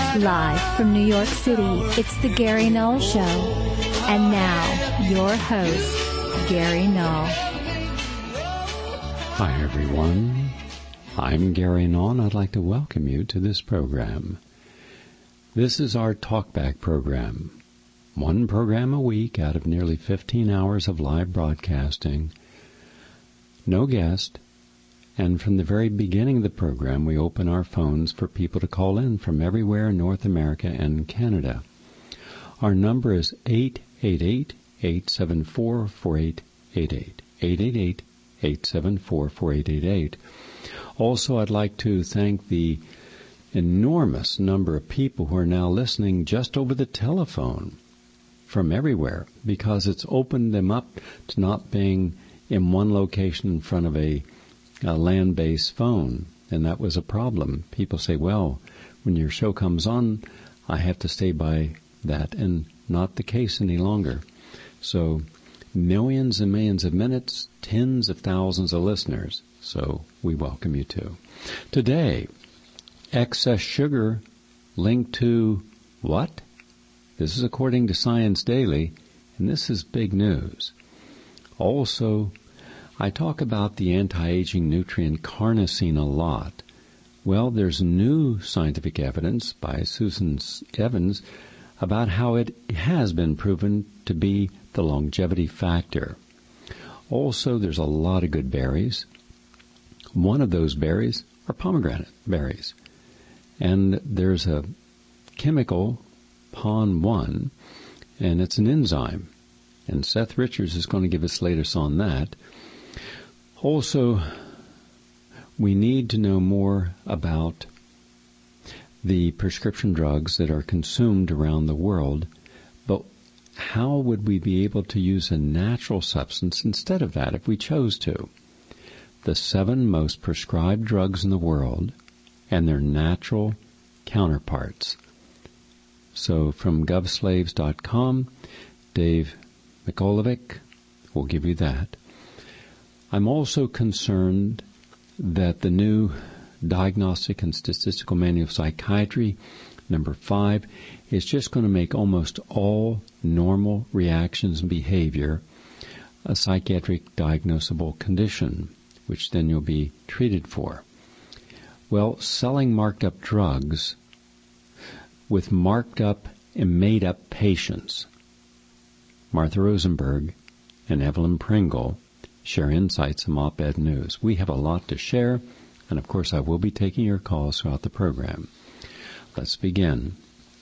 Live from New York City, it's the Gary Null Show. And now, your host, Gary Null. Hi, everyone. I'm Gary Null, and I'd like to welcome you to this program. This is our Talkback program. One program a week out of nearly 15 hours of live broadcasting. No guest. And from the very beginning of the program, we open our phones for people to call in from everywhere in North America and Canada. Our number is 888-874-4888. 888-874-4888. Also, I'd like to thank the enormous number of people who are now listening just over the telephone from everywhere, because it's opened them up to not being in one location in front of a land-based phone, and that was a problem. People say, well, when your show comes on, I have to stay by that, and not the case any longer. So millions and millions of minutes, tens of thousands of listeners, so we welcome you too. Today, excess sugar linked to what? This is according to Science Daily, and this is big news. Also, I talk about the anti-aging nutrient carnosine a lot. Well, there's new scientific evidence by Susan Evans about how it has been proven to be the longevity factor. Also, there's a lot of good berries. One of those berries are pomegranate berries. And there's a chemical, PON1, and it's an enzyme. And Seth Richards is going to give us latest on that. Also, we need to know more about the prescription drugs that are consumed around the world, but how would we be able to use a natural substance instead of that if we chose to? The 7 most prescribed drugs in the world and their natural counterparts. So from govslaves.com, Dave Mikolovic will give you that. I'm also concerned that the new Diagnostic and Statistical Manual of Psychiatry, number 5, is just going to make almost all normal reactions and behavior a psychiatric diagnosable condition, which then you'll be treated for. Well, selling marked up drugs with marked up and made up patients. Martha Rosenberg and Evelyn Pringle share insights from Op-Ed News. We have a lot to share, and of course I will be taking your calls throughout the program. Let's begin.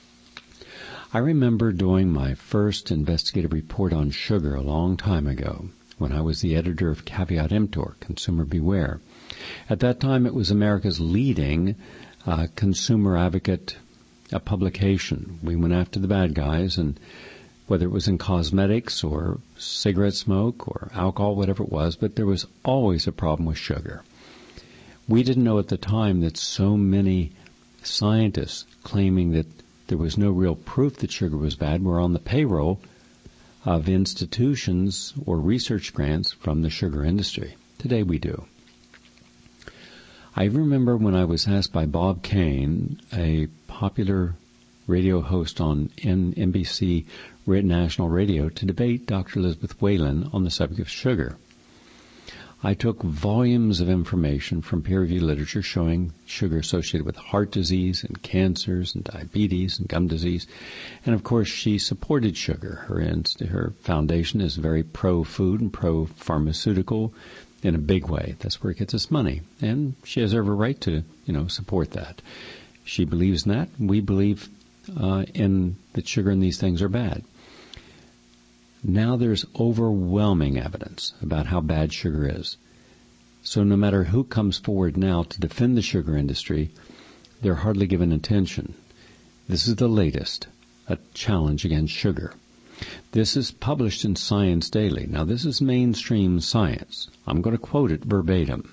I remember doing my first investigative report on sugar a long time ago, when I was the editor of Caveat Emptor, Consumer Beware. At that time, it was America's leading consumer advocate publication. We went after the bad guys, and whether it was in cosmetics or cigarette smoke or alcohol, whatever it was, but there was always a problem with sugar. We didn't know at the time that so many scientists claiming that there was no real proof that sugar was bad were on the payroll of institutions or research grants from the sugar industry. Today we do. I remember when I was asked by Bob Kane, a popular radio host on NBC National Radio, to debate Dr. Elizabeth Whalen on the subject of sugar. I took volumes of information from peer-reviewed literature showing sugar associated with heart disease and cancers and diabetes and gum disease. And, of course, she supported sugar. Her foundation is very pro-food and pro-pharmaceutical in a big way. That's where it gets its money. And she has every right to, support that. She believes in that. We believe in that sugar and these things are bad. Now there's overwhelming evidence about how bad sugar is. So no matter who comes forward now to defend the sugar industry, they're hardly given attention. This is the latest, a challenge against sugar. This is published in Science Daily. Now this is mainstream science. I'm going to quote it verbatim.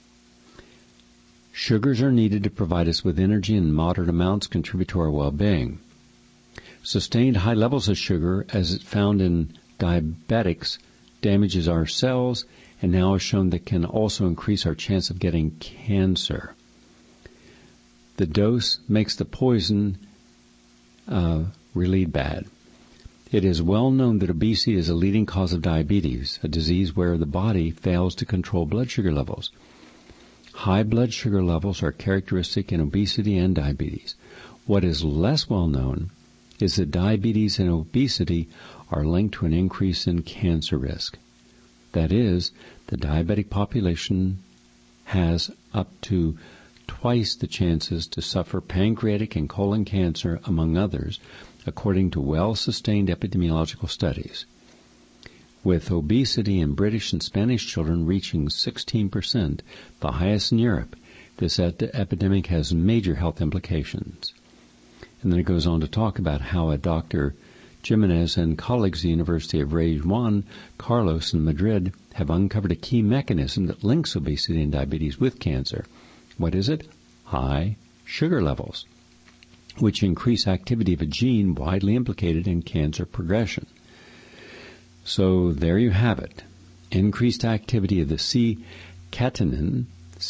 Sugars are needed to provide us with energy, and moderate amounts contribute to our well-being. Sustained high levels of sugar, as it's found in diabetics, damages our cells and now is shown that can also increase our chance of getting cancer. The dose makes the poison really bad. It is well known that obesity is a leading cause of diabetes, a disease where the body fails to control blood sugar levels. High blood sugar levels are characteristic in obesity and diabetes. What is less well known is that diabetes and obesity are linked to an increase in cancer risk. That is, the diabetic population has up to twice the chances to suffer pancreatic and colon cancer, among others, according to well-sustained epidemiological studies. With obesity in British and Spanish children reaching 16%, the highest in Europe, this epidemic has major health implications. And then it goes on to talk about how a Dr. Jimenez and colleagues at the University of Rey Juan Carlos in Madrid have uncovered a key mechanism that links obesity and diabetes with cancer. What is it? High sugar levels, which increase activity of a gene widely implicated in cancer progression. So there you have it. Increased activity of the C-catenin,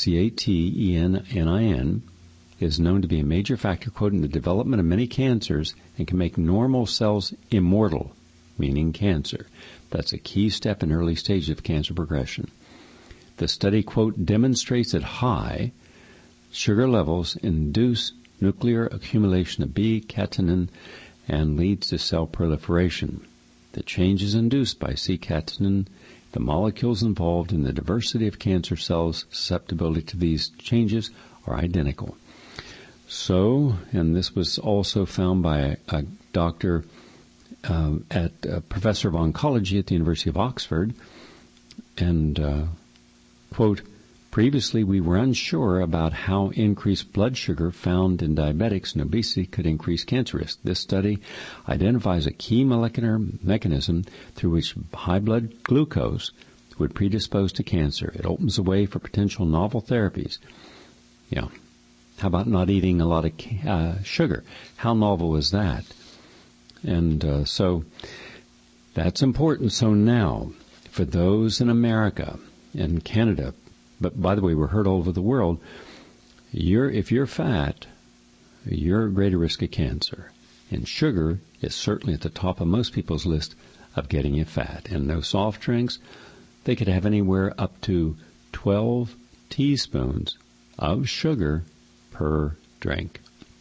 C-A-T-E-N-N-I-N, is known to be a major factor, quote, in the development of many cancers and can make normal cells immortal, meaning cancer. That's a key step in early stages of cancer progression. The study, quote, demonstrates that high sugar levels induce nuclear accumulation of B-catenin and leads to cell proliferation. The changes induced by C-catenin, the molecules involved in the diversity of cancer cells' susceptibility to these changes, are identical. So, and this was also found by a doctor professor of oncology at the University of Oxford, and, quote, previously we were unsure about how increased blood sugar found in diabetics and obesity could increase cancer risk. This study identifies a key molecular mechanism through which high blood glucose would predispose to cancer. It opens the way for potential novel therapies. Yeah. How about not eating a lot of sugar? How novel is that? And so that's important. So now, for those in America and Canada, but by the way, we're heard all over the world, if you're fat, you're at greater risk of cancer. And sugar is certainly at the top of most people's list of getting you fat. And no soft drinks, they could have anywhere up to 12 teaspoons of sugar per drink.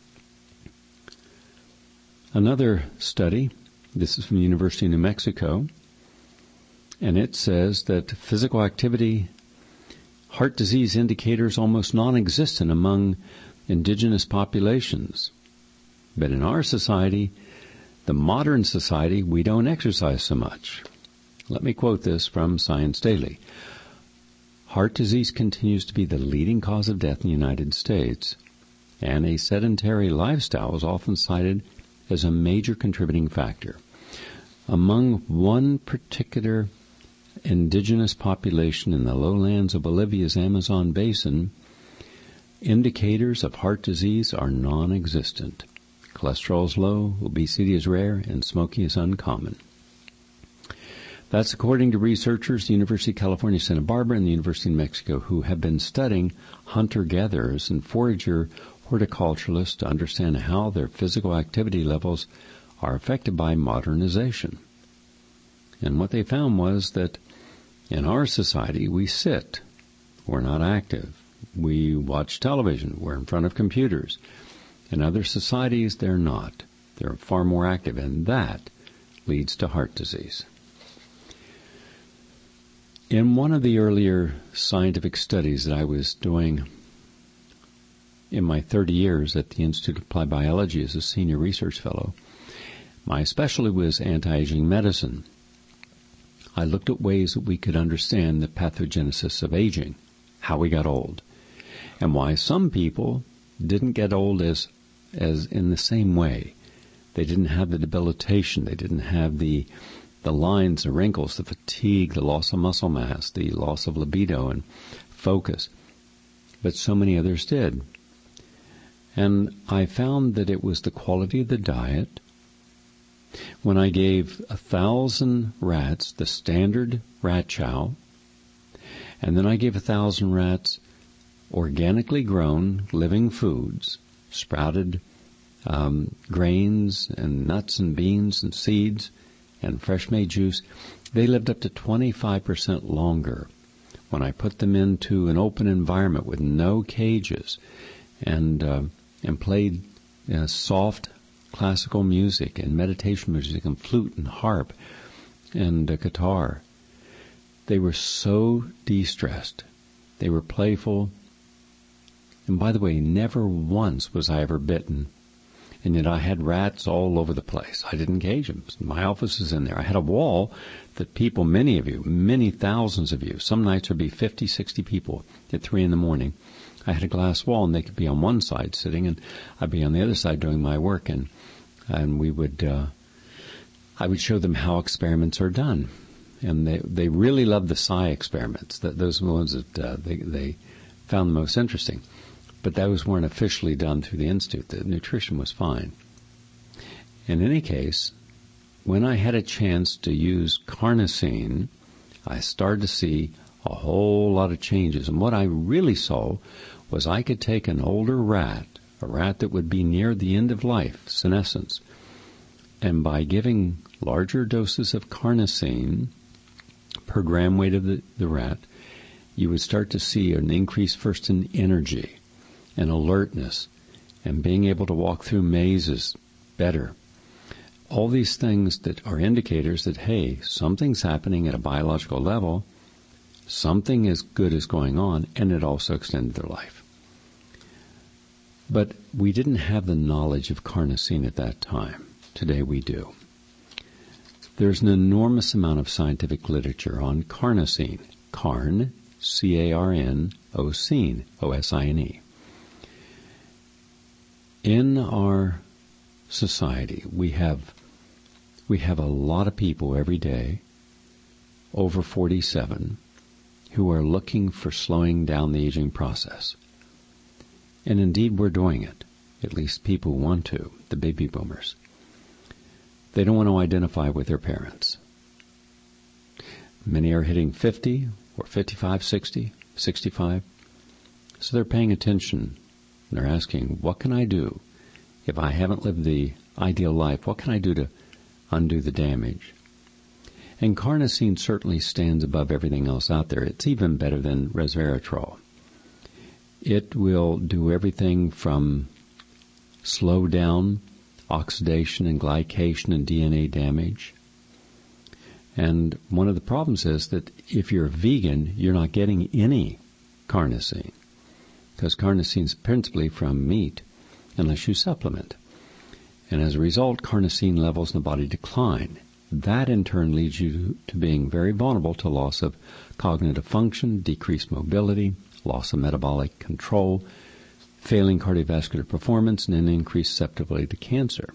Another study, this is from the University of New Mexico, and it says that physical activity, heart disease indicators almost non-existent among indigenous populations. But in our society, the modern society, we don't exercise so much. Let me quote this from Science Daily. Heart disease continues to be the leading cause of death in the United States, and a sedentary lifestyle is often cited as a major contributing factor. Among one particular indigenous population in the lowlands of Bolivia's Amazon basin, indicators of heart disease are non-existent. Cholesterol is low, obesity is rare, and smoking is uncommon. That's according to researchers at the University of California, Santa Barbara, and the University of New Mexico, who have been studying hunter-gatherers and forager horticulturalists to understand how their physical activity levels are affected by modernization. And what they found was that in our society, we sit. We're not active. We watch television. We're in front of computers. In other societies, they're not. They're far more active, and that leads to heart disease. In one of the earlier scientific studies that I was doing in my 30 years at the Institute of Applied Biology as a senior research fellow, my specialty was anti-aging medicine. I looked at ways that we could understand the pathogenesis of aging, how we got old, and why some people didn't get old as in the same way. They didn't have the debilitation. They didn't have the lines, the wrinkles, the fatigue, the loss of muscle mass, the loss of libido and focus. But so many others did. And I found that it was the quality of the diet. When I gave 1,000 rats the standard rat chow, and then I gave 1,000 rats organically grown living foods, sprouted grains and nuts and beans and seeds and fresh-made juice, they lived up to 25% longer when I put them into an open environment with no cages and played soft classical music and meditation music and flute and harp and guitar. They were so de-stressed. They were playful. And by the way, never once was I ever bitten. And yet I had rats all over the place. I didn't cage them. My office is in there. I had a wall that people, many of you, many thousands of you, some nights would be 50, 60 people at 3 a.m. I had a glass wall, and they could be on one side sitting, and I'd be on the other side doing my work. And we would, I would show them how experiments are done. And they really loved the psi experiments. Those were the ones that they found the most interesting. But those weren't officially done through the Institute. The nutrition was fine. In any case, when I had a chance to use carnosine, I started to see a whole lot of changes. And what I really saw was I could take an older rat, a rat that would be near the end of life, senescence, and by giving larger doses of carnosine per gram weight of the rat, you would start to see an increase first in energy and alertness and being able to walk through mazes better. All these things that are indicators that, hey, something's happening at a biological level, something as good is going on, and it also extended their life. But we didn't have the knowledge of carnosine at that time. Today we do. There's an enormous amount of scientific literature on carnosine. Carn, C-A-R-N, osine, O-S-I-N-E. In our society, we have a lot of people every day over 47 who are looking for slowing down the aging process. And indeed, we're doing it. At least people want to, the baby boomers. They don't want to identify with their parents. Many are hitting 50 or 55, 60, 65. So they're paying attention. They're asking, what can I do? If I haven't lived the ideal life, what can I do to undo the damage? And carnosine certainly stands above everything else out there. It's even better than resveratrol. It will do everything from slow down oxidation and glycation and DNA damage. And one of the problems is that if you're a vegan, you're not getting any carnosine, because carnosine is principally from meat unless you supplement. And as a result, carnosine levels in the body decline. That in turn leads you to being very vulnerable to loss of cognitive function, decreased mobility, loss of metabolic control, failing cardiovascular performance, and an increased susceptibility to cancer.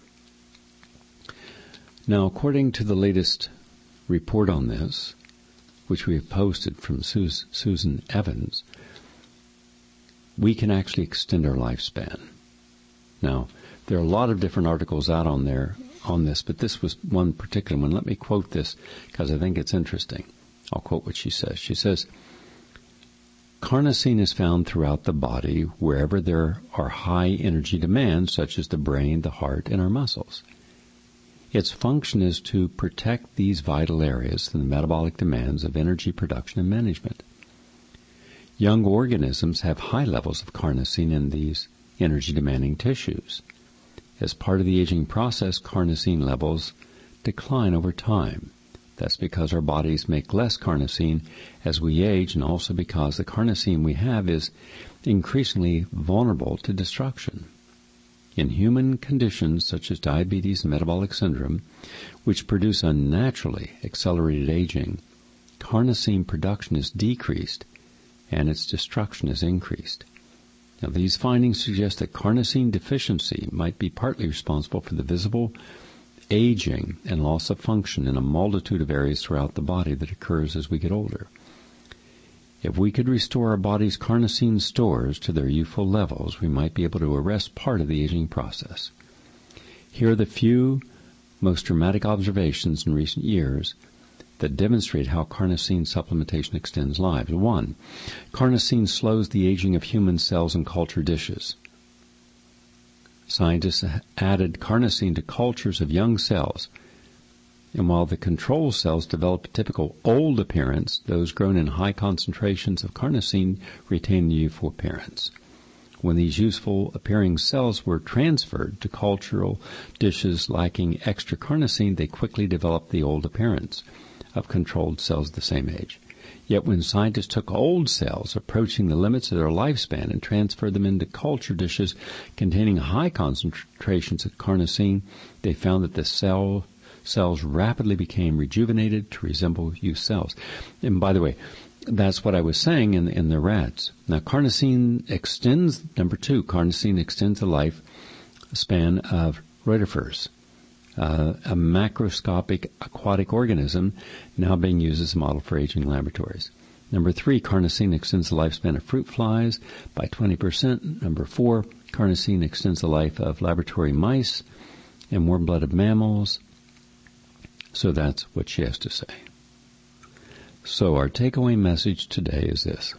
Now, according to the latest report on this, which we have posted from Susan Evans, we can actually extend our lifespan. Now, there are a lot of different articles out on there on this, but this was one particular one. Let me quote this because I think it's interesting. I'll quote what she says. She says, carnosine is found throughout the body wherever there are high energy demands, such as the brain, the heart, and our muscles. Its function is to protect these vital areas from the metabolic demands of energy production and management. Young organisms have high levels of carnosine in these energy-demanding tissues. As part of the aging process, carnosine levels decline over time. That's because our bodies make less carnosine as we age, and also because the carnosine we have is increasingly vulnerable to destruction. In human conditions such as diabetes and metabolic syndrome, which produce unnaturally accelerated aging, carnosine production is decreased and its destruction is increased. Now, these findings suggest that carnosine deficiency might be partly responsible for the visible aging and loss of function in a multitude of areas throughout the body that occurs as we get older. If we could restore our body's carnosine stores to their youthful levels, we might be able to arrest part of the aging process. Here are the few most dramatic observations in recent years that demonstrate how carnosine supplementation extends lives. 1. Carnosine slows the aging of human cells in culture dishes. scientists added carnosine to cultures of young cells. And while the control cells developed a typical old appearance, those grown in high concentrations of carnosine retained the youthful appearance. When these useful-appearing cells were transferred to cultural dishes lacking extra carnosine, they quickly developed the old appearance of controlled cells the same age. Yet when scientists took old cells approaching the limits of their lifespan and transferred them into culture dishes containing high concentrations of carnosine, they found that the cells rapidly became rejuvenated to resemble youth cells. And by the way, that's what I was saying in the rats. Now, carnosine extends the life span of rotifers, a macroscopic aquatic organism now being used as a model for aging laboratories. Number 3, carnosine extends the lifespan of fruit flies by 20%. Number 4, carnosine extends the life of laboratory mice and warm-blooded mammals. So that's what she has to say. So our takeaway message today is this.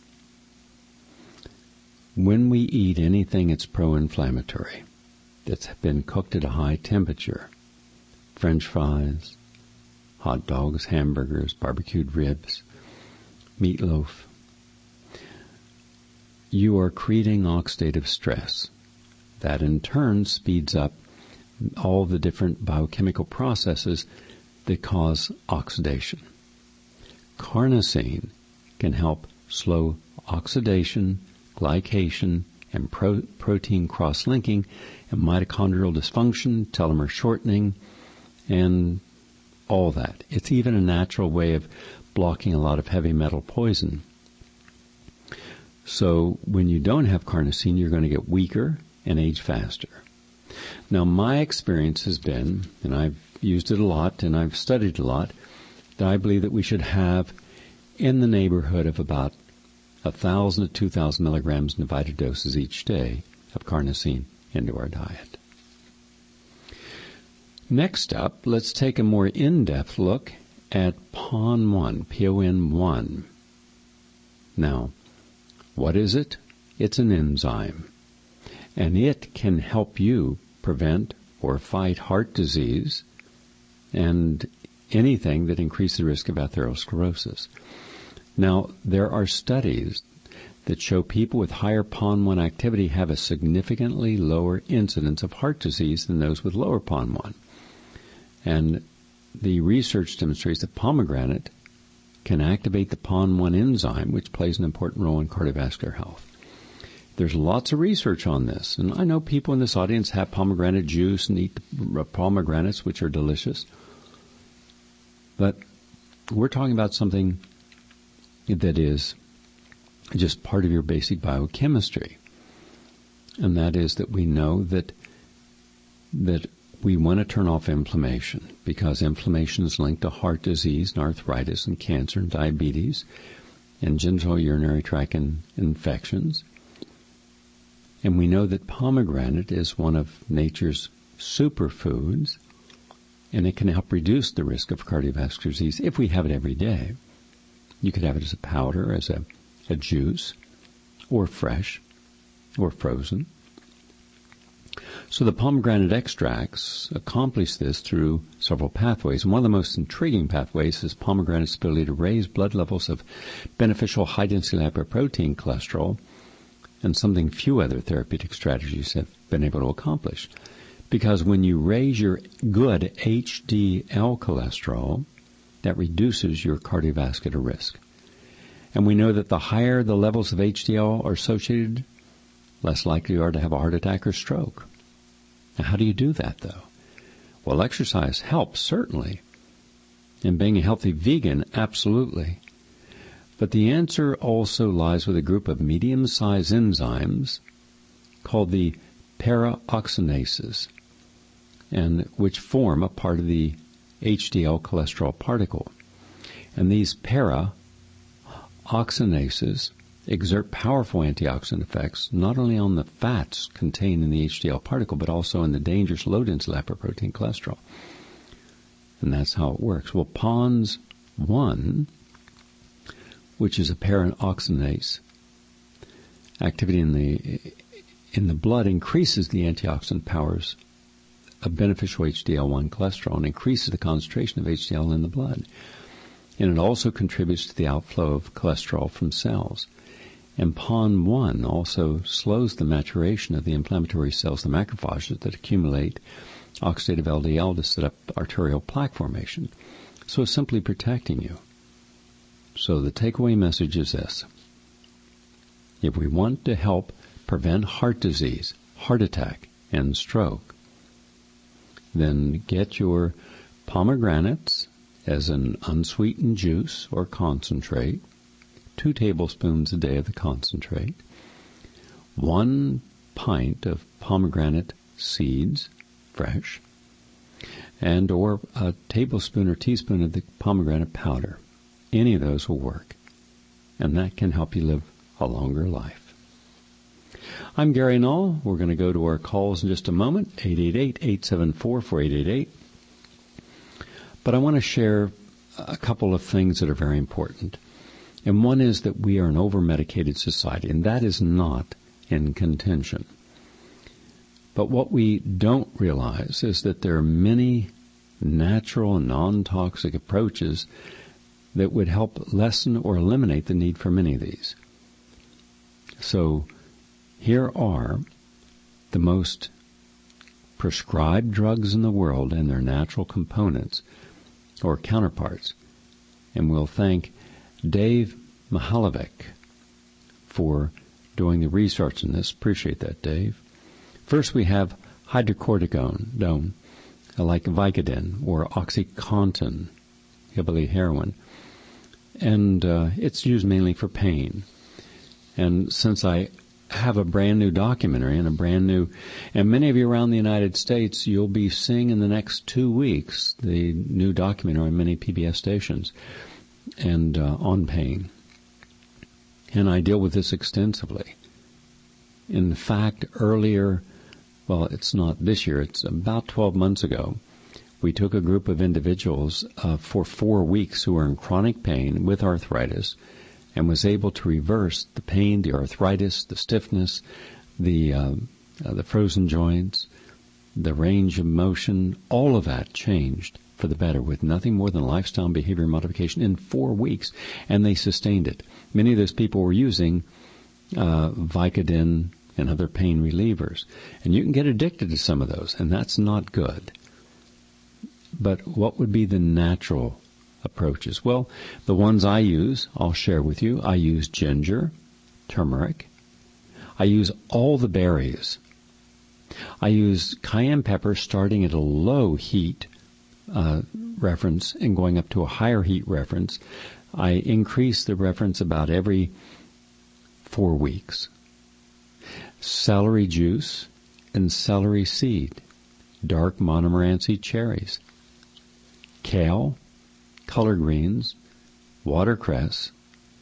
When we eat anything that's pro-inflammatory, that's been cooked at a high temperature, French fries, hot dogs, hamburgers, barbecued ribs, meatloaf, you are creating oxidative stress. That in turn speeds up all the different biochemical processes that cause oxidation. Carnosine can help slow oxidation, glycation, and protein cross-linking, and mitochondrial dysfunction, telomere shortening, and all that. It's even a natural way of blocking a lot of heavy metal poison. So when you don't have carnosine, you're going to get weaker and age faster. Now, my experience has been, and I've used it a lot and I've studied a lot, that I believe that we should have in the neighborhood of about 1,000 to 2,000 milligrams in divided doses each day of carnosine into our diet. Next up, let's take a more in-depth look at PON1, P-O-N-1. Now, what is it? It's an enzyme, and it can help you prevent or fight heart disease and anything that increases the risk of atherosclerosis. Now, there are studies that show people with higher PON1 activity have a significantly lower incidence of heart disease than those with lower PON1. And the research demonstrates that pomegranate can activate the PON1 enzyme, which plays an important role in cardiovascular health. There's lots of research on this, and I know people in this audience have pomegranate juice and eat pomegranates, which are delicious. But we're talking about something that is just part of your basic biochemistry. And that is that we know that we want to turn off inflammation, because inflammation is linked to heart disease and arthritis and cancer and diabetes and genitourinary tract infections. And we know that pomegranate is one of nature's superfoods, and it can help reduce the risk of cardiovascular disease if we have it every day. You could have it as a powder, as a juice, or fresh, or frozen. So the pomegranate extracts accomplish this through several pathways. And one of the most intriguing pathways is pomegranate's ability to raise blood levels of beneficial high-density lipoprotein cholesterol, and something few other therapeutic strategies have been able to accomplish. Because when you raise your good HDL cholesterol, that reduces your cardiovascular risk. And we know that the higher the levels of HDL are associated, less likely you are to have a heart attack or stroke. Now, how do you do that, though? Well, exercise helps, certainly. And being a healthy vegan, absolutely. But the answer also lies with a group of medium-sized enzymes called the paraoxinases, and which form a part of the HDL cholesterol particle. And these paraoxinases exert powerful antioxidant effects not only on the fats contained in the HDL particle, but also in the dangerous low-density lipoprotein cholesterol. And that's how it works. Well, PONS1, which is a paraoxinase, activity in the blood increases the antioxidant powers of beneficial HDL1 cholesterol and increases the concentration of HDL in the blood. And it also contributes to the outflow of cholesterol from cells. And PON1 also slows the maturation of the inflammatory cells, the macrophages, that accumulate oxidative LDL to set up arterial plaque formation. So it's simply protecting you. So the takeaway message is this. If we want to help prevent heart disease, heart attack, and stroke, then get your pomegranates as an unsweetened juice or concentrate, 2 tablespoons a day of the concentrate, 1 pint of pomegranate seeds, fresh, and or a tablespoon or teaspoon of the pomegranate powder. Any of those will work, and that can help you live a longer life. I'm Gary Null. We're going to go to our calls in just a moment, 888-874-4888. But I want to share a couple of things that are very important. And one is that we are an over-medicated society, and that is not in contention. But what we don't realize is that there are many natural and non-toxic approaches that would help lessen or eliminate the need for many of these. So here are the most prescribed drugs in the world and their natural components or counterparts. And we'll thank Dave Mihalovic for doing the research in this. Appreciate that, Dave. First, we have hydrocodone, like Vicodin or OxyContin, hillbilly heroin. And it's used mainly for pain. And since I have a brand new documentary and many of you around the United States, you'll be seeing in the next 2 weeks the new documentary on many PBS stations and on pain. And I deal with this extensively. In fact, earlier, well, it's not this year, it's about 12 months ago, we took a group of individuals for 4 weeks who were in chronic pain with arthritis and was able to reverse the pain, the arthritis, the stiffness, the frozen joints, the range of motion. All of that changed for the better with nothing more than lifestyle and behavior modification in 4 weeks, and they sustained it. Many of those people were using Vicodin and other pain relievers, and you can get addicted to some of those, and that's not good. But what would be the natural approaches? Well, the ones I use, I'll share with you. I use ginger, turmeric. I use all the berries. I use cayenne pepper starting at a low heat reference and going up to a higher heat reference. I increase the reference about every 4 weeks. Celery juice and celery seed, dark Montmorency cherries, kale, collard greens, watercress.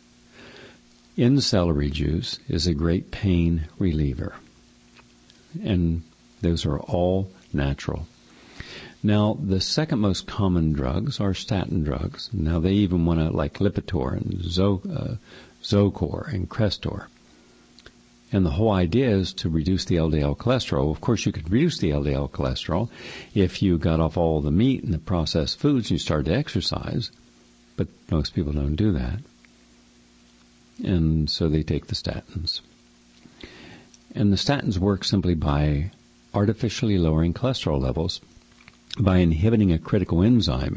In celery juice is a great pain reliever. And those are all natural. Now, the second most common drugs are statin drugs. Now, they even want to, like Lipitor and Zocor and Crestor. And the whole idea is to reduce the LDL cholesterol. Of course, you could reduce the LDL cholesterol if you got off all the meat and the processed foods and you started to exercise. But most people don't do that. And so they take the statins. And the statins work simply by artificially lowering cholesterol levels by inhibiting a critical enzyme,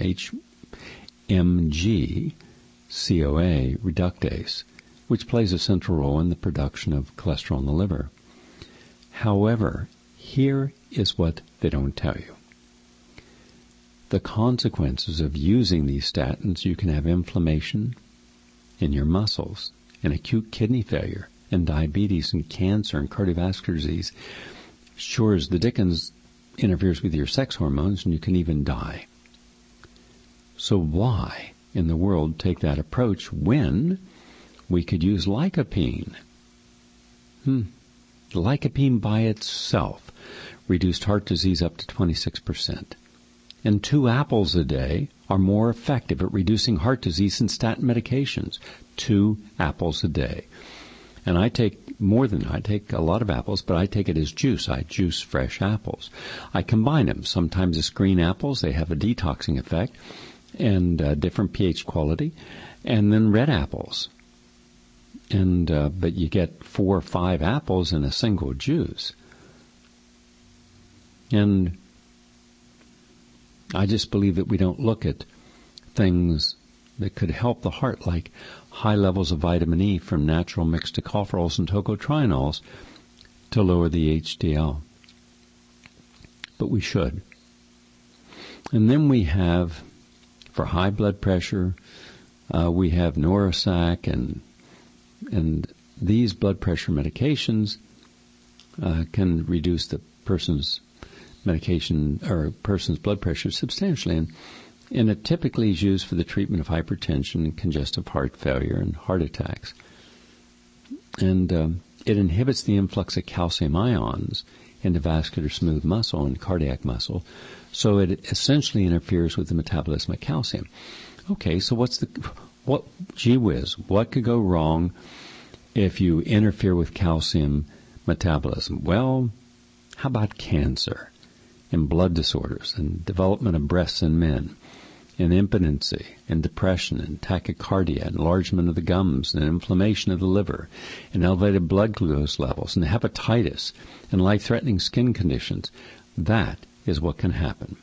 HMG CoA reductase, which plays a central role in the production of cholesterol in the liver. However, here is what they don't tell you. The consequences of using these statins, you can have inflammation in your muscles, and acute kidney failure, and diabetes, and cancer, and cardiovascular disease. Sure as the dickens interferes with your sex hormones, and you can even die. So why in the world take that approach when we could use lycopene? Lycopene by itself reduced heart disease up to 26%. And 2 apples a day are more effective at reducing heart disease than statin medications. 2 apples a day. And I take a lot of apples, but I take it as juice. I juice fresh apples. I combine them. Sometimes it's green apples. They have a detoxing effect and different pH quality. And then red apples. And but you get 4 or 5 apples in a single juice. And I just believe that we don't look at things that could help the heart, like high levels of vitamin E from natural mixed tocopherols and tocotrienols to lower the HDL. But we should. And then we have, for high blood pressure, we have Norosac, and these blood pressure medications can reduce the person's medication or person's blood pressure substantially. And it typically is used for the treatment of hypertension, congestive heart failure, and heart attacks. And it inhibits the influx of calcium ions into vascular smooth muscle and cardiac muscle, so it essentially interferes with the metabolism of calcium. Okay, so gee whiz, what could go wrong if you interfere with calcium metabolism? Well, how about cancer and blood disorders and development of breasts in men, and impotency and depression and tachycardia, enlargement of the gums and inflammation of the liver and elevated blood glucose levels and hepatitis and life-threatening skin conditions? That is what can happen.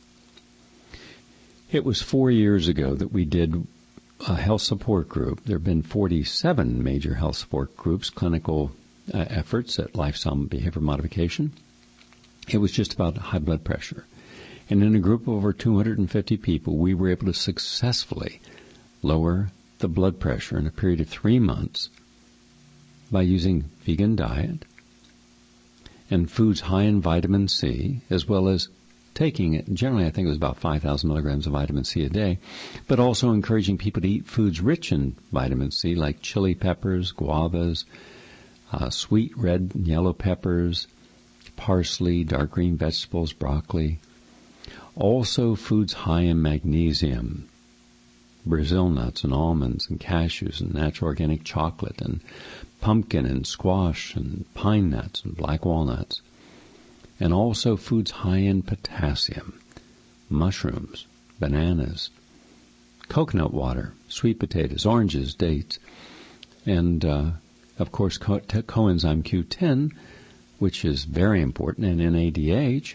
It was 4 years ago that we did a health support group. There have been 47 major health support groups, clinical efforts at lifestyle and behavior modification. It was just about high blood pressure. And in a group of over 250 people, we were able to successfully lower the blood pressure in a period of 3 months by using vegan diet and foods high in vitamin C, as well as taking it. Generally, I think it was about 5,000 milligrams of vitamin C a day, but also encouraging people to eat foods rich in vitamin C, like chili peppers, guavas, sweet red and yellow peppers, parsley, dark green vegetables, broccoli. Also foods high in magnesium, Brazil nuts and almonds and cashews and natural organic chocolate and pumpkin and squash and pine nuts and black walnuts. And also foods high in potassium, mushrooms, bananas, coconut water, sweet potatoes, oranges, dates, and, of course, coenzyme Q10, which is very important, and NADH,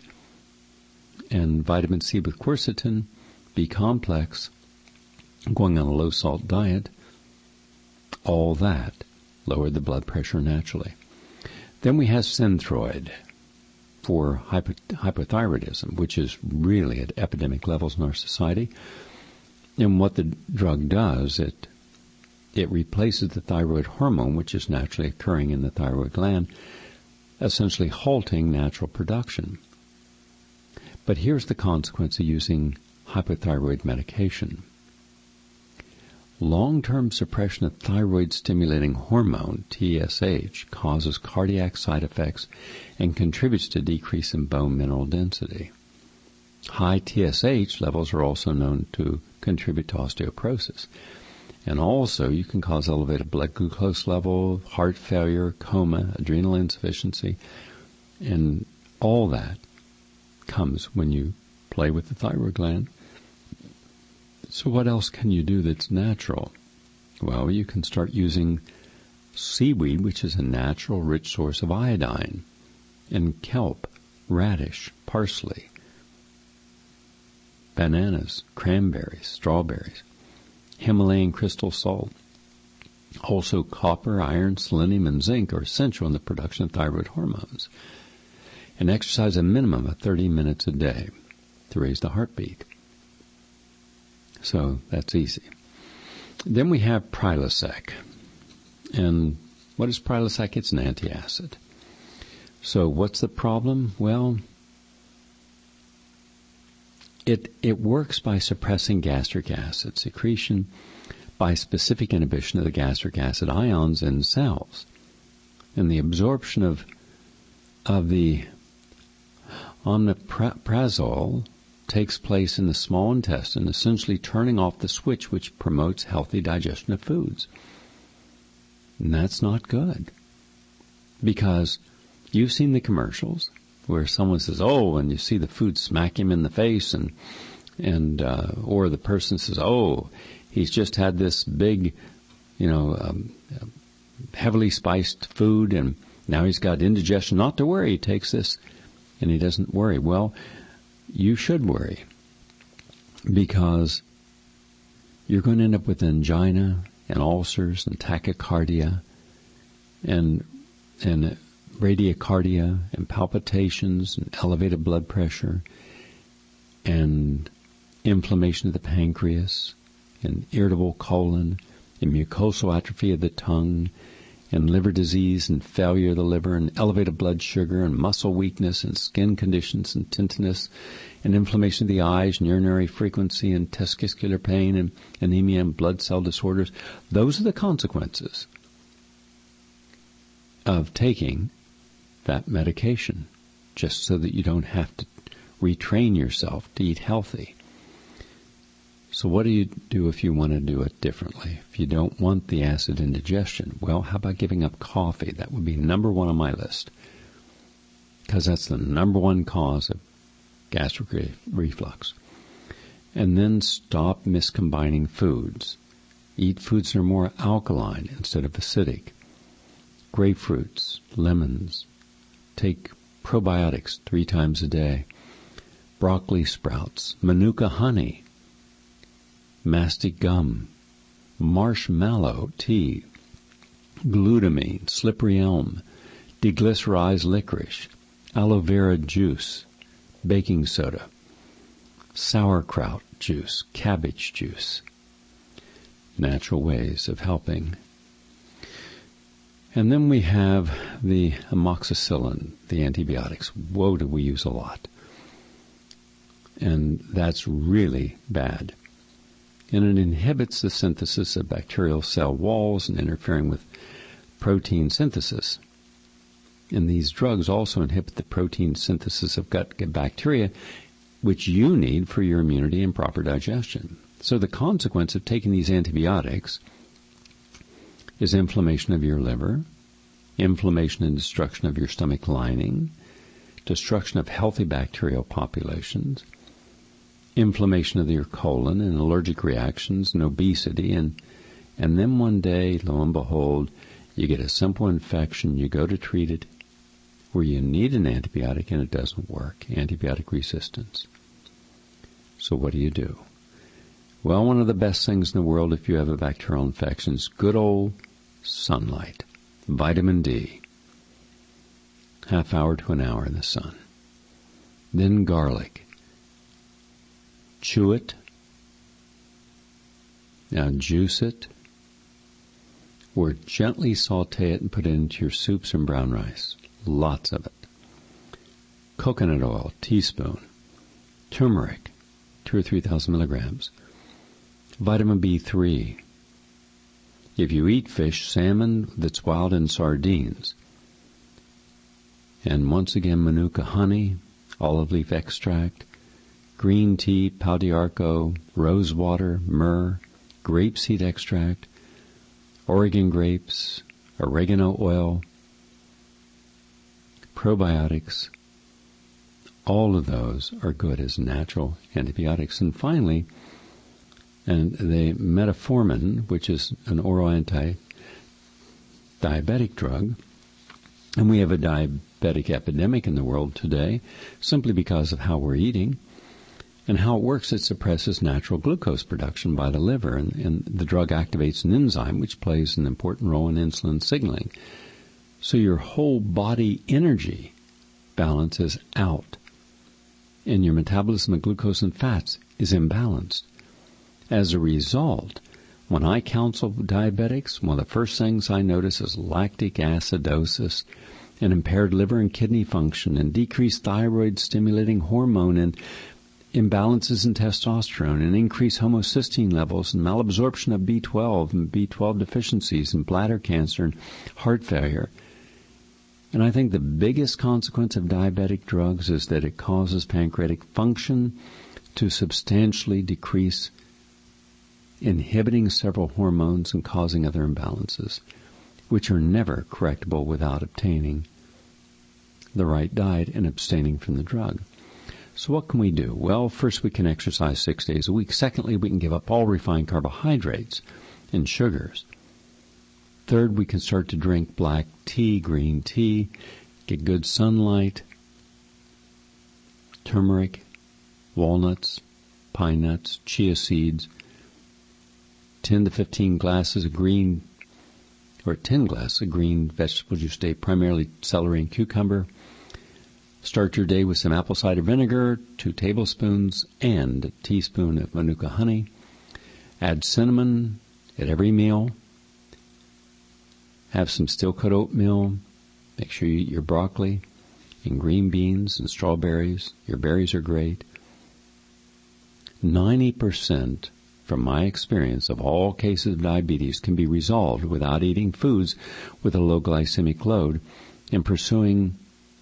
and vitamin C with quercetin, B-complex, going on a low-salt diet. All that lowered the blood pressure naturally. Then we have Synthroid for hypothyroidism, which is really at epidemic levels in our society. And what the drug does, it replaces the thyroid hormone, which is naturally occurring in the thyroid gland, essentially halting natural production. But here's the consequence of using hypothyroid medication. Long-term suppression of thyroid-stimulating hormone, TSH, causes cardiac side effects and contributes to decrease in bone mineral density. High TSH levels are also known to contribute to osteoporosis. And also, you can cause elevated blood glucose level, heart failure, coma, adrenal insufficiency, and all that comes when you play with the thyroid gland. So what else can you do that's natural? Well, you can start using seaweed, which is a natural rich source of iodine, and kelp, radish, parsley, bananas, cranberries, strawberries, Himalayan crystal salt. Also, copper, iron, selenium, and zinc are essential in the production of thyroid hormones. And exercise a minimum of 30 minutes a day to raise the heartbeat. So that's easy. Then we have Prilosec. And what is Prilosec? It's an antacid. So what's the problem? Well, it works by suppressing gastric acid secretion by specific inhibition of the gastric acid ions in cells. And the absorption of the omeprazole takes place in the small intestine, essentially turning off the switch which promotes healthy digestion of foods. And that's not good. Because you've seen the commercials where someone says, oh, and you see the food smack him in the face, or the person says, oh, he's just had this big, heavily spiced food, and now he's got indigestion. Not to worry, he takes this, and he doesn't worry. Well, you should worry, because you're going to end up with angina and ulcers and tachycardia and bradycardia and palpitations and elevated blood pressure and inflammation of the pancreas and irritable colon and mucosal atrophy of the tongue and liver disease and failure of the liver and elevated blood sugar and muscle weakness and skin conditions and tinnitus and inflammation of the eyes and urinary frequency and testicular pain and anemia and blood cell disorders. Those are the consequences of taking that medication, just so that you don't have to retrain yourself to eat healthy. So what do you do if you want to do it differently? If you don't want the acid indigestion, well, how about giving up coffee? That would be number one on my list, because that's the number one cause of gastric reflux. And then stop miscombining foods. Eat foods that are more alkaline instead of acidic. Grapefruits, lemons. Take probiotics 3 times a day. Broccoli sprouts, manuka honey, mastic gum, marshmallow tea, glutamine, slippery elm, deglycerized licorice, aloe vera juice, baking soda, sauerkraut juice, cabbage juice. Natural ways of helping. And then we have the amoxicillin, the antibiotics. Whoa, do we use a lot. And that's really bad. And it inhibits the synthesis of bacterial cell walls and interfering with protein synthesis. And these drugs also inhibit the protein synthesis of gut bacteria, which you need for your immunity and proper digestion. So the consequence of taking these antibiotics is inflammation of your liver, inflammation and destruction of your stomach lining, destruction of healthy bacterial populations, inflammation of your colon and allergic reactions and obesity, and then one day, lo and behold, you get a simple infection, you go to treat it, where you need an antibiotic and it doesn't work, antibiotic resistance. So what do? Well, one of the best things in the world if you have a bacterial infection is good old sunlight, vitamin D, half hour to an hour in the sun. Then garlic. Chew it. Now juice it. Or gently saute it and put it into your soups and brown rice. Lots of it. Coconut oil, teaspoon. Turmeric, 2,000 or 3,000 milligrams. Vitamin B3. If you eat fish, salmon that's wild and sardines. And once again, manuka honey, olive leaf extract, green tea, pau d'arco, rose water, myrrh, grapeseed extract, Oregon grapes, oregano oil, probiotics. All of those are good as natural antibiotics. And finally, and the metformin, which is an oral anti-diabetic drug, and we have a diabetic epidemic in the world today simply because of how we're eating. And how it works, it suppresses natural glucose production by the liver, and the drug activates an enzyme which plays an important role in insulin signaling. So your whole body energy balance is out, and your metabolism of glucose and fats is imbalanced. As a result, when I counsel diabetics, one of the first things I notice is lactic acidosis and impaired liver and kidney function and decreased thyroid-stimulating hormone and imbalances in testosterone and increased homocysteine levels and malabsorption of B12 and B12 deficiencies and bladder cancer and heart failure. And I think the biggest consequence of diabetic drugs is that it causes pancreatic function to substantially decrease, inhibiting several hormones and causing other imbalances. which are never correctable without obtaining the right diet and abstaining from the drug. So what can we do? Well, first we can exercise 6 days a week. Secondly, we can give up all refined carbohydrates and sugars. Third, we can start to drink black tea, green tea, get good sunlight, turmeric, walnuts, pine nuts, chia seeds, 10 to 15 glasses of green, or 10 glasses of green vegetable juice a day, primarily celery and cucumber. Start your day with some apple cider vinegar, 2 tablespoons, and a teaspoon of Manuka honey. Add cinnamon at every meal. Have some steel-cut oatmeal. Make sure you eat your broccoli and green beans and strawberries. Your berries are great. 90%, from my experience, of all cases of diabetes can be resolved without eating foods with a low glycemic load and pursuing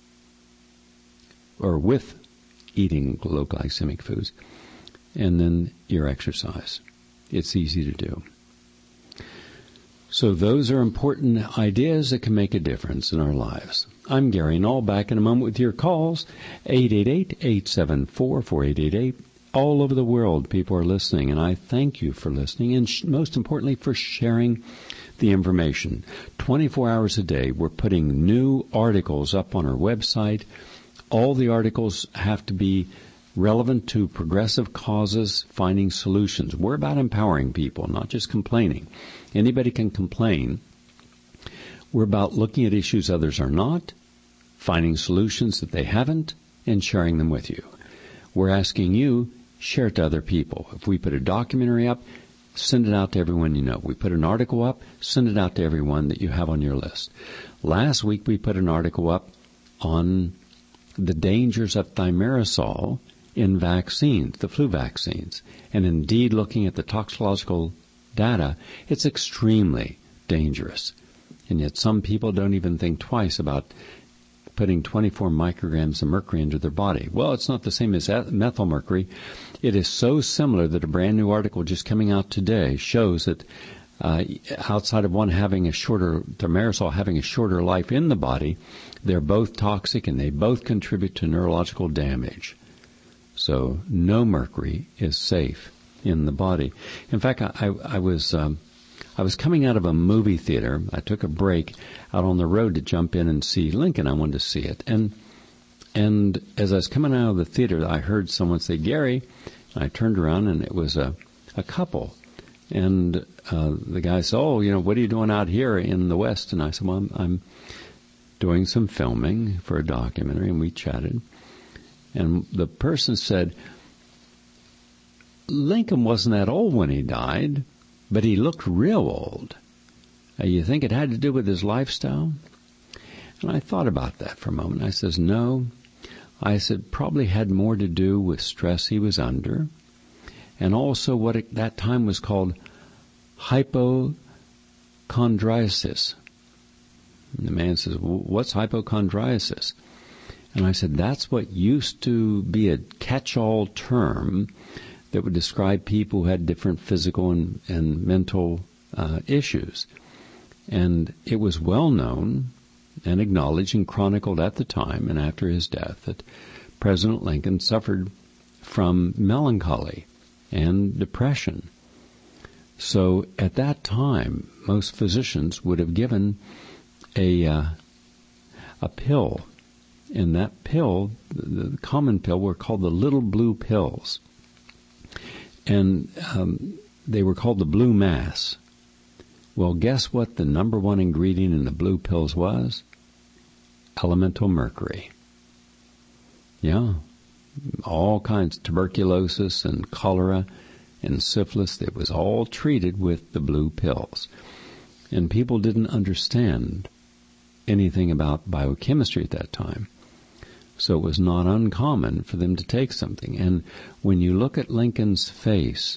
or with eating low glycemic foods, and then your exercise. It's easy to do. So those are important ideas that can make a difference in our lives. I'm Gary Null, back in a moment with your calls, 888-874-4888. All over the world, people are listening, and I thank you for listening, and most importantly, for sharing the information. 24 hours a day, we're putting new articles up on our website. All the articles have to be relevant to progressive causes, finding solutions. We're about empowering people, not just complaining. Anybody can complain. We're about looking at issues others are not, finding solutions that they haven't, and sharing them with you. We're asking you, share it to other people. If we put a documentary up, send it out to everyone you know. We put an article up, send it out to everyone that you have on your list. Last week we put an article up on the dangers of thimerosal in vaccines, the flu vaccines. And indeed, looking at the toxicological data, it's extremely dangerous. And yet some people don't even think twice about putting 24 micrograms of mercury into their body. Well, it's not the same as methylmercury. It is so similar that a brand new article just coming out today shows that outside of one having a shorter, thimerosal having a shorter life in the body, they're both toxic and they both contribute to neurological damage. So no mercury is safe in the body. In fact, I was coming out of a movie theater. I took a break out on the road to jump in and see Lincoln. I wanted to see it. And as I was coming out of the theater, I heard someone say, "Gary," and I turned around and it was a couple. And the guy said, "Oh, what are you doing out here in the West?" And I said, "Well, I'm doing some filming for a documentary," and we chatted. And the person said, "Lincoln wasn't that old when he died, but he looked real old. You think it had to do with his lifestyle?" And I thought about that for a moment. I says, "No." I said, "Probably had more to do with stress he was under, and also what at that time was called hypochondriasis." And the man says, "What's hypochondriasis?" And I said, "That's what used to be a catch-all term that would describe people who had different physical and mental issues. And it was well known and acknowledged and chronicled at the time and after his death that President Lincoln suffered from melancholy and depression. So at that time, most physicians would have given a pill. And that pill, the common pill, were called the little blue pills. And they were called the blue mass. Well, guess what the number one ingredient in the blue pills was? Elemental mercury. Yeah. All kinds of tuberculosis and cholera and syphilis. It was all treated with the blue pills. And people didn't understand anything about biochemistry at that time. So it was not uncommon for them to take something. And when you look at Lincoln's face,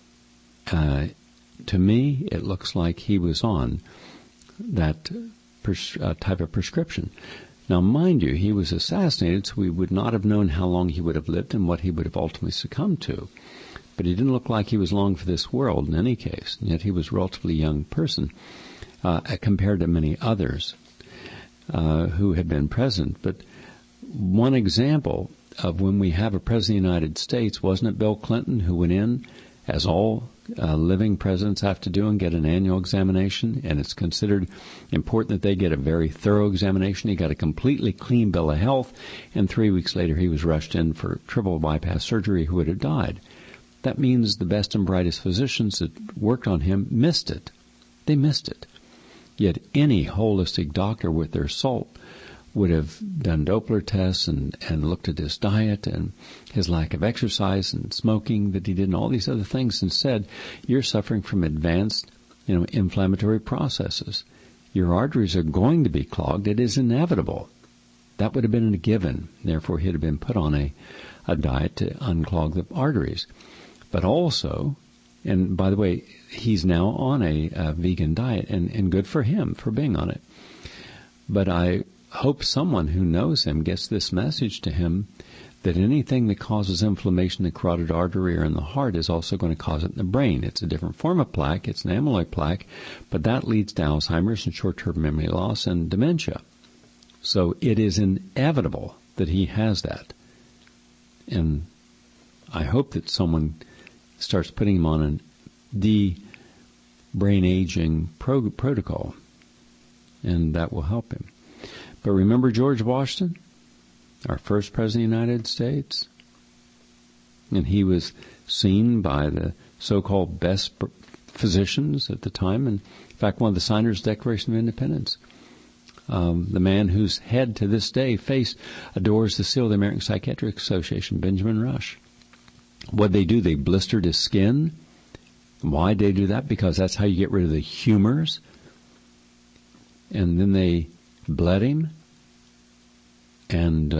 to me, it looks like he was on that type of prescription. Now, mind you, he was assassinated, so we would not have known how long he would have lived and what he would have ultimately succumbed to. But he didn't look like he was long for this world in any case, and yet he was a relatively young person. compared to many others who have been present. But one example of when we have a president of the United States, wasn't it Bill Clinton who went in, as all living presidents have to do, and get an annual examination? And it's considered important that they get a very thorough examination. He got a completely clean bill of health, and 3 weeks later he was rushed in for triple bypass surgery. Who would have died? That means the best and brightest physicians that worked on him missed it. They missed it. Yet any holistic doctor with their salt would have done Doppler tests and looked at his diet and his lack of exercise and smoking that he did and all these other things and said, you're suffering from advanced, inflammatory processes. Your arteries are going to be clogged. It is inevitable. That would have been a given. Therefore, he'd have been put on a diet to unclog the arteries. But also, and by the way, he's now on a vegan diet, and good for him for being on it. But I hope someone who knows him gets this message to him that anything that causes inflammation in the carotid artery or in the heart is also going to cause it in the brain. It's a different form of plaque. It's an amyloid plaque, but that leads to Alzheimer's and short-term memory loss and dementia. So it is inevitable that he has that. And I hope that someone starts putting him on the brain aging protocol, and that will help him. But remember George Washington, our first president of the United States? And he was seen by the so-called best physicians at the time, and in fact, one of the signers of the Declaration of Independence. The man whose head to this day adores the seal of the American Psychiatric Association, Benjamin Rush. What'd they do? They blistered his skin. Why'd they do that? Because that's how you get rid of the humors. And then they bled him, and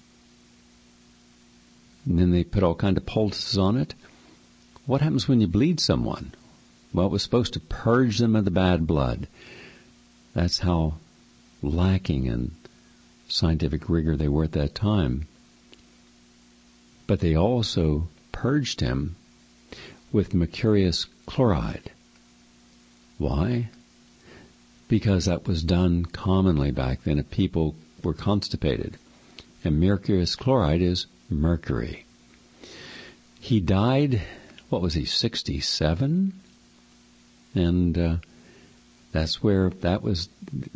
then they put all kinds of poultices on it. What happens when you bleed someone? Well, it was supposed to purge them of the bad blood. That's how lacking in scientific rigor they were at that time. But they also purged him with mercurious chloride. Why? Because that was done commonly back then if people were constipated. And mercurious chloride is mercury. He died, 67? And that's where that was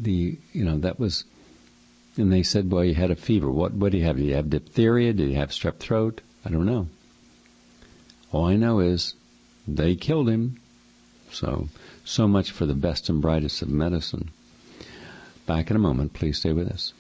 and they said, well, you had a fever. What did he have? Did he have diphtheria? Did he have strep throat? I don't know. All I know is they killed him. So much for the best and brightest of medicine. Back in a moment. Please stay with us.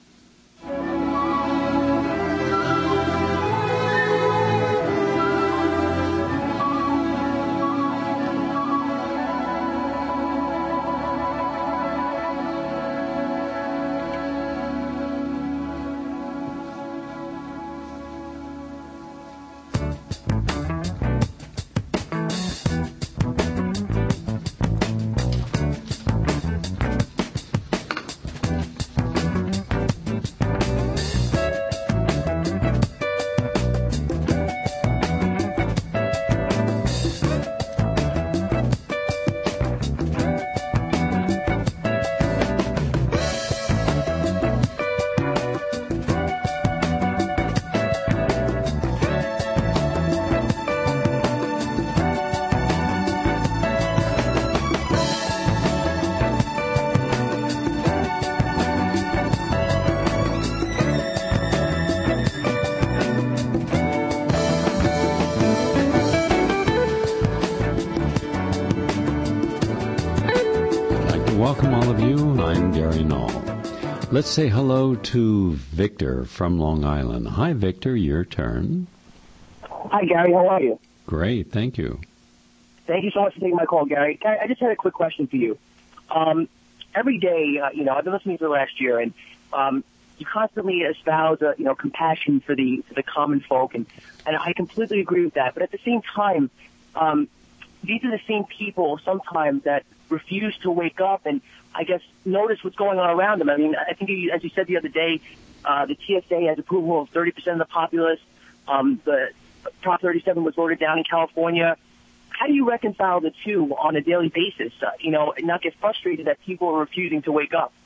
Welcome all of you. I'm Gary Null. Let's say hello to Victor from Long Island. Hi, Victor. Your turn. Hi, Gary. How are you? Great. Thank you. Thank you so much for taking my call, Gary. I just had a quick question for you. Every day, I've been listening for the last year, and you constantly espouse, compassion for the common folk, and I completely agree with that. But at the same time, these are the same people sometimes that refuse to wake up and, I guess, notice what's going on around them. I mean, I think, as you said the other day, the TSA has approval of 30% of the populace. The Prop 37 was voted down in California. how do you reconcile the two on a daily basis? And not get frustrated that people are refusing to wake up.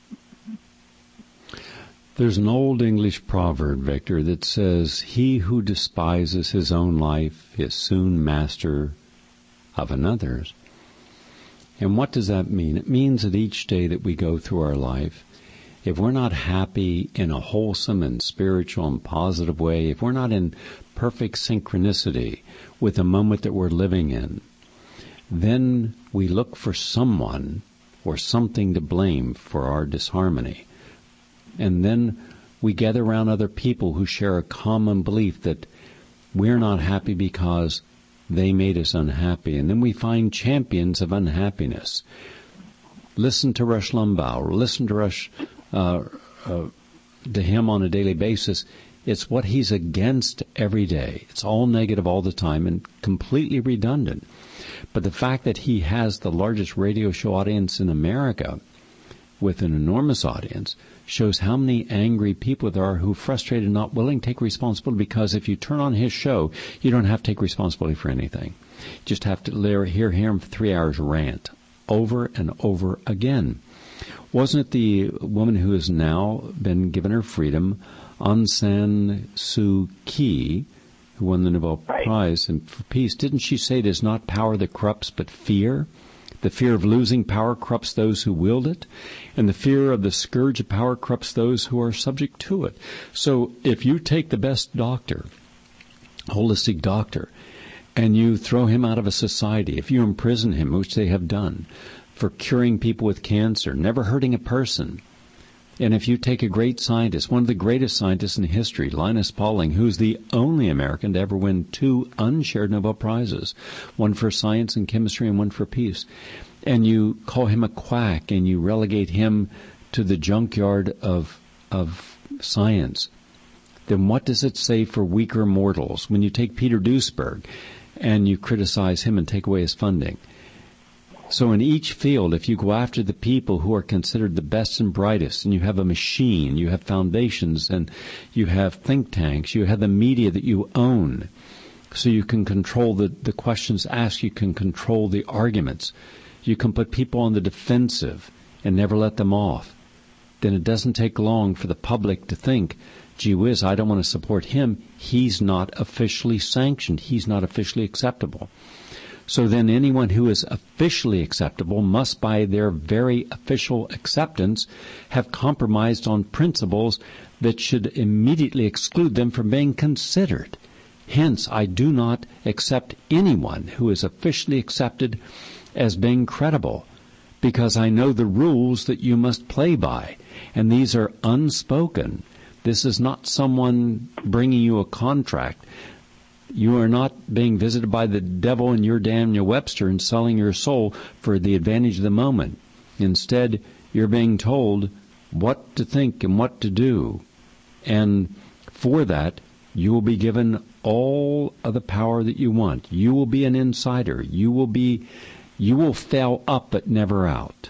There's an old English proverb, Victor, that says, "He who despises his own life is soon master of another's." And what does that mean? It means that each day that we go through our life, if we're not happy in a wholesome and spiritual and positive way, if we're not in perfect synchronicity with the moment that we're living in, then we look for someone or something to blame for our disharmony. And then we gather around other people who share a common belief that we're not happy because they made us unhappy. And then we find champions of unhappiness. Listen to Rush Limbaugh, listen to him on a daily basis. It's what he's against every day. It's all negative all the time and completely redundant. But the fact that he has the largest radio show audience in America, with an enormous audience, shows how many angry people there are who are frustrated and not willing to take responsibility, because if you turn on his show, you don't have to take responsibility for anything. You just have to hear him for 3 hours rant over and over again. Wasn't it the woman who has now been given her freedom, Aung San Suu Kyi, who won the Nobel Prize for Peace? Didn't she say it is not power that corrupts, but fear? The fear of losing power corrupts those who wield it, and the fear of the scourge of power corrupts those who are subject to it. So if you take the best doctor, holistic doctor, and you throw him out of a society, if you imprison him, which they have done, for curing people with cancer, never hurting a person, and if you take a great scientist, one of the greatest scientists in history, Linus Pauling, who's the only American to ever win 2 unshared Nobel Prizes, one for science and chemistry and one for peace, and you call him a quack and you relegate him to the junkyard of science, then what does it say for weaker mortals when you take Peter Duesberg and you criticize him and take away his funding? So in each field, if you go after the people who are considered the best and brightest, and you have a machine, you have foundations, and you have think tanks, you have the media that you own, so you can control the questions asked, you can control the arguments, you can put people on the defensive and never let them off, then it doesn't take long for the public to think, gee whiz, I don't want to support him. He's not officially sanctioned. He's not officially acceptable. So then anyone who is officially acceptable must, by their very official acceptance, have compromised on principles that should immediately exclude them from being considered. Hence, I do not accept anyone who is officially accepted as being credible, because I know the rules that you must play by, and these are unspoken. This is not someone bringing you a contract. You are not being visited by the devil and your Daniel Webster and selling your soul for the advantage of the moment. Instead, you're being told what to think and what to do. And for that, you will be given all of the power that you want. You will be an insider. You will fail up but never out.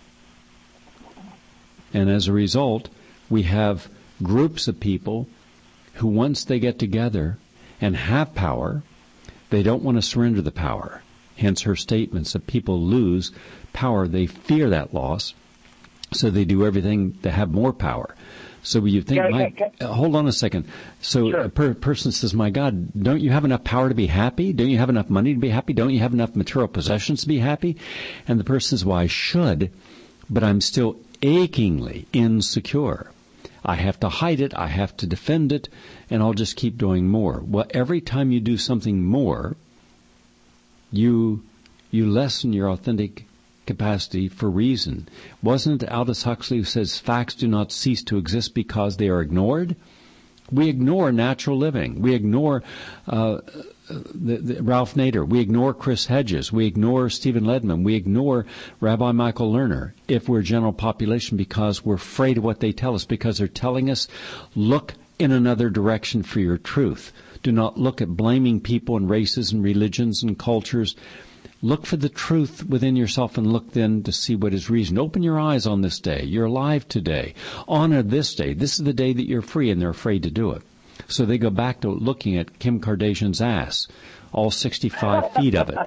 And as a result, we have groups of people who, once they get together and have power, they don't want to surrender the power. Hence her statements that people lose power. They fear that loss, so they do everything to have more power. So you think, hold on a second. So sure. A person says, my God, don't you have enough power to be happy? Don't you have enough money to be happy? Don't you have enough material possessions to be happy? And the person says, well, I should, but I'm still achingly insecure. I have to hide it, I have to defend it, and I'll just keep doing more. Well, every time you do something more, you lessen your authentic capacity for reason. Wasn't it Aldous Huxley who says facts do not cease to exist because they are ignored? We ignore natural living. We ignore Ralph Nader. We ignore Chris Hedges. We ignore Stephen Ledman. We ignore Rabbi Michael Lerner if we're general population, because we're afraid of what they tell us, because they're telling us, look in another direction for your truth. Do not look at blaming people and races and religions and cultures. Look for the truth within yourself and look then to see what is reason. Open your eyes on this day. You're alive today. Honor this day. This is the day that you're free, and they're afraid to do it. So they go back to looking at Kim Kardashian's ass, all 65 feet of it.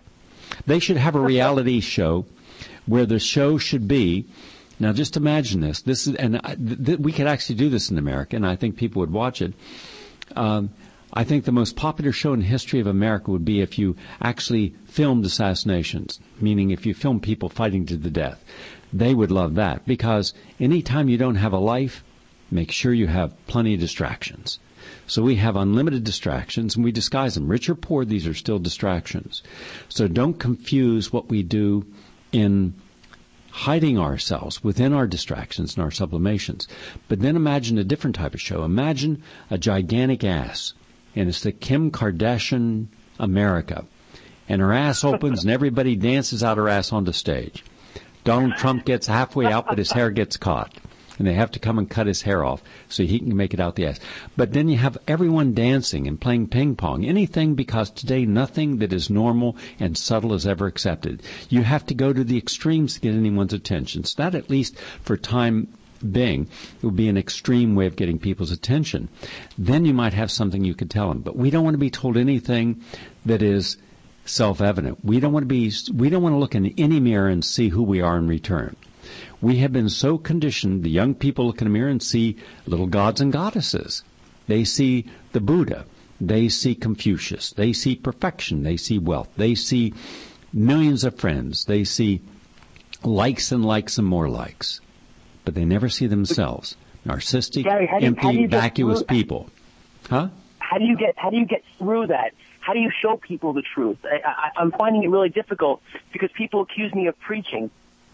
They should have a reality show where the show should be. Now, just imagine this. This is, and we could actually do this in America, and I think people would watch it. I think the most popular show in the history of America would be if you actually filmed assassinations, meaning if you filmed people fighting to the death. They would love that, because anytime you don't have a life, make sure you have plenty of distractions. So we have unlimited distractions, and we disguise them. Rich or poor, these are still distractions. So don't confuse what we do in hiding ourselves within our distractions and our sublimations. But then imagine a different type of show. Imagine a gigantic ass, and it's the Kim Kardashian America. And her ass opens, and everybody dances out her ass onto stage. Donald Trump gets halfway out, but his hair gets caught. And they have to come and cut his hair off so he can make it out the ass. But then you have everyone dancing and playing ping pong. Anything, because today nothing that is normal and subtle is ever accepted. You have to go to the extremes to get anyone's attention. So that, at least for time being, would be an extreme way of getting people's attention. Then you might have something you could tell them. But we don't want to be told anything that is self-evident. We don't want to look in any mirror and see who we are in return. We have been so conditioned, the young people look in a mirror and see little gods and goddesses. They see the Buddha. They see Confucius. They see perfection. They see wealth. They see millions of friends. They see likes and likes and more likes. But they never see themselves. Narcissistic, Gary, empty, vacuous people. Huh? How do you get through that? How do you show people the truth? I'm finding it really difficult because people accuse me of preaching.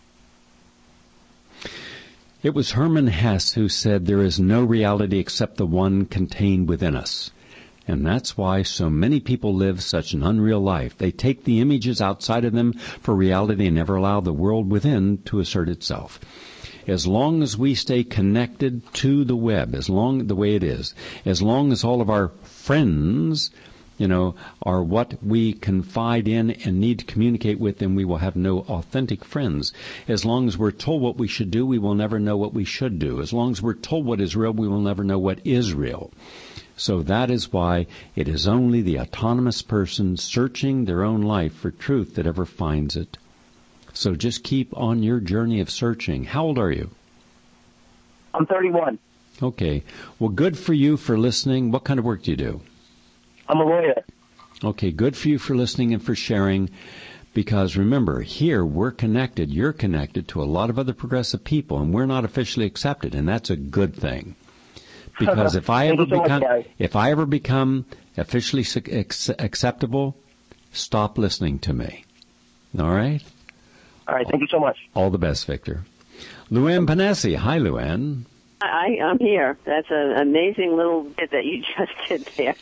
It was Hermann Hesse who said, "There is no reality except the one contained within us." And that's why so many people live such an unreal life. They take the images outside of them for reality and never allow the world within to assert itself. As long as we stay connected to the web, the way it is, as long as all of our friends, are what we confide in and need to communicate with, then we will have no authentic friends. As long as we're told what we should do, we will never know what we should do. As long as we're told what is real, we will never know what is real. So that is why it is only the autonomous person searching their own life for truth that ever finds it. So just keep on your journey of searching. How old are you? I'm 31. Okay. Well, good for you for listening. What kind of work do you do? I'm a lawyer. Okay, good for you for listening and for sharing, because remember, here we're connected, you're connected to a lot of other progressive people, and we're not officially accepted, and that's a good thing. Because if I ever become officially acceptable, stop listening to me. All right? All right, thank you so much. All the best, Victor. Luann Panesi. Hi, Luann. I'm here. That's an amazing little bit that you just did there.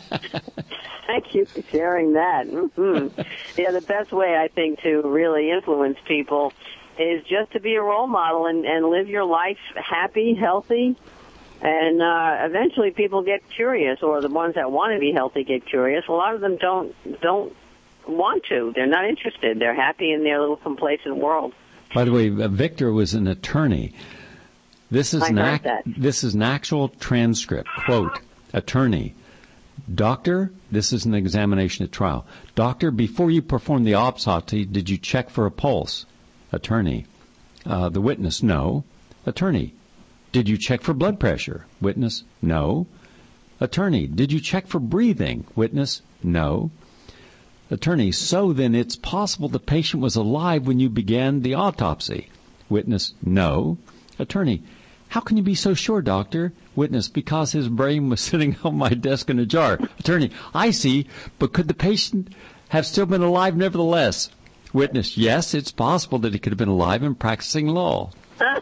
Thank you for sharing that. Mm-hmm. Yeah, the best way, I think, to really influence people is just to be a role model and live your life happy, healthy, and eventually people get curious, or the ones that want to be healthy get curious. A lot of them don't want to. They're not interested. They're happy in their little complacent world. By the way, Victor was an attorney. This is an actual transcript. Quote, attorney, doctor, this is an examination at trial. Doctor, before you performed the autopsy, did you check for a pulse? Attorney, the witness, no. Attorney, did you check for blood pressure? Witness, no. Attorney, did you check for breathing? Witness, no. Attorney, so then it's possible the patient was alive when you began the autopsy? Witness, no. Attorney, how can you be so sure, doctor? Witness, because his brain was sitting on my desk in a jar. Attorney, I see, but could the patient have still been alive nevertheless? Witness, yes, it's possible that he could have been alive and practicing law.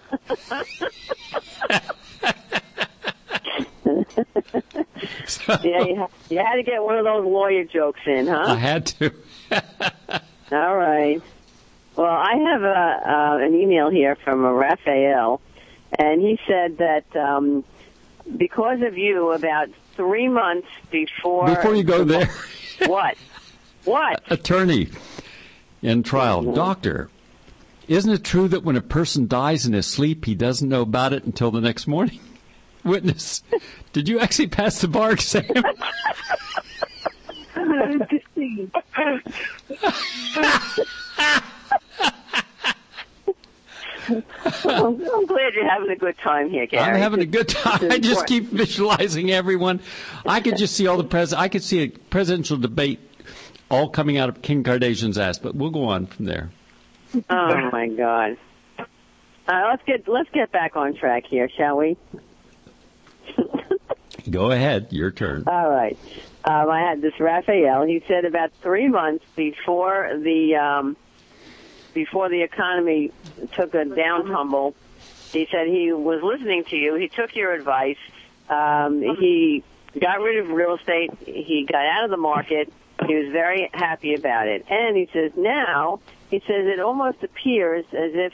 Yeah, you had to get one of those lawyer jokes in, huh? I had to. All right. Well, I have an email here from Raphael, and he said that because of you, about 3 months before you go there. What? Attorney in trial. Doctor, isn't it true that when a person dies in his sleep, he doesn't know about it until the next morning? Witness, did you actually pass the bar exam? crazy. I'm glad you're having a good time here, Gary. I'm having a good time. I just keep visualizing everyone. I could just see all the I could see a presidential debate all coming out of Kim Kardashian's ass, but we'll go on from there. Oh my God. Let's get back on track here, shall we? Go ahead. Your turn. All right. I had this Raphael. He said about 3 months before the economy took a down tumble, he said he was listening to you. He took your advice. He got rid of real estate. He got out of the market. He was very happy about it. And he says now, it almost appears as if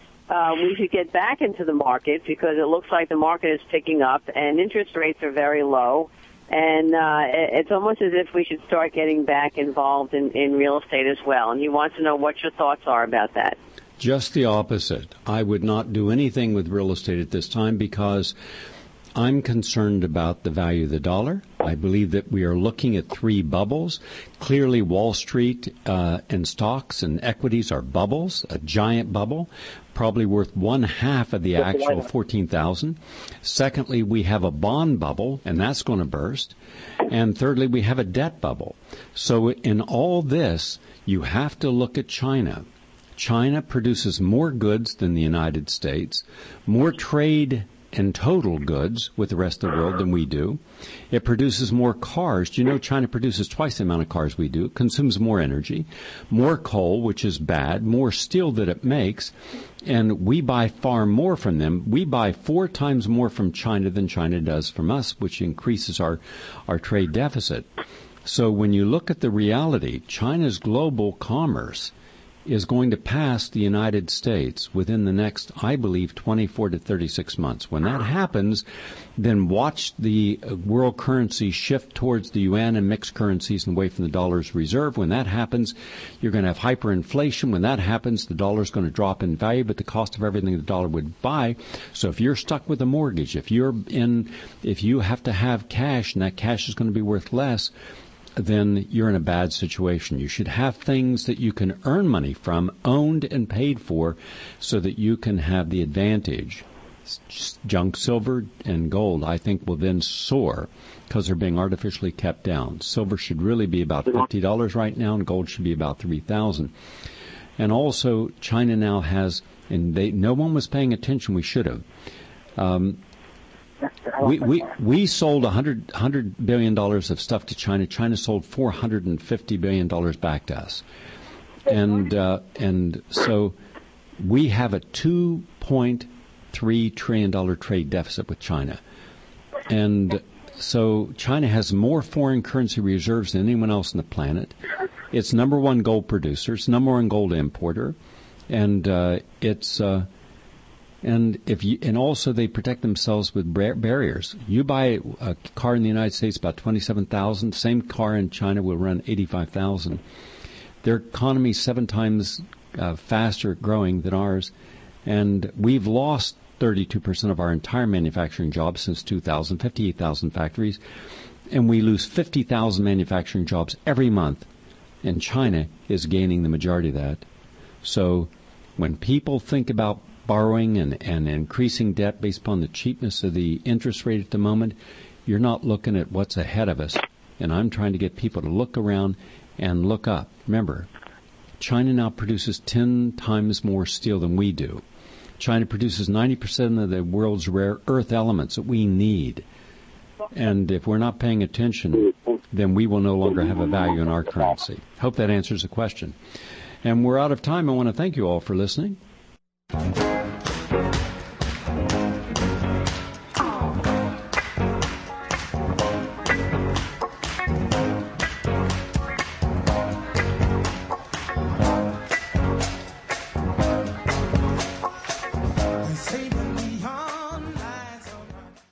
we should get back into the market because it looks like the market is picking up and interest rates are very low. And it's almost as if we should start getting back involved in real estate as well. And he wants to know what your thoughts are about that. Just the opposite. I would not do anything with real estate at this time because I'm concerned about the value of the dollar. I believe that we are looking at 3 bubbles. Clearly, Wall Street and stocks and equities are bubbles, a giant bubble, probably worth 1/2 of the actual 14,000. Secondly, we have a bond bubble, and that's going to burst. And thirdly, we have a debt bubble. So in all this, you have to look at China. China produces more goods than the United States, more trade and total goods with the rest of the world than we do. It produces more cars. Do you know China produces twice the amount of cars we do? It consumes more energy, more coal, which is bad, more steel that it makes, and we buy far more from them. We buy 4 times more from China than China does from us, which increases our trade deficit. So when you look at the reality, China's global commerce is going to pass the United States within the next, I believe, 24 to 36 months. When that happens, then watch the world currency shift towards the yuan and mixed currencies and away from the dollar's reserve. When that happens, you're going to have hyperinflation. When that happens, the dollar's going to drop in value, but the cost of everything the dollar would buy. So if you're stuck with a mortgage, if you have to have cash and that cash is going to be worth less, then you're in a bad situation. You should have things that you can earn money from, owned and paid for, so that you can have the advantage. Junk silver and gold, I think, will then soar because they're being artificially kept down. Silver should really be about $50 right now, and gold should be about $3,000. And also, China now has, and no one was paying attention. We should have. We sold $100 billion of stuff to China. China sold $450 billion back to us. And so we have a $2.3 trillion trade deficit with China. And so China has more foreign currency reserves than anyone else on the planet. It's number 1 gold producer. It's number 1 gold importer. And and also they protect themselves with barriers. You buy a car in the United States about $27,000. Same car in China will run $85,000. Their economy is 7 times faster growing than ours, and we've lost 32% of our entire manufacturing jobs since 2000, 58,000 factories, and we lose 50,000 manufacturing jobs every month, and China is gaining the majority of that. So when people think about borrowing and increasing debt based upon the cheapness of the interest rate at the moment, you're not looking at what's ahead of us. And I'm trying to get people to look around and look up. Remember, China now produces 10 times more steel than we do. China produces 90% of the world's rare earth elements that we need. And if we're not paying attention, then we will no longer have a value in our currency. Hope that answers the question. And we're out of time. I want to thank you all for listening.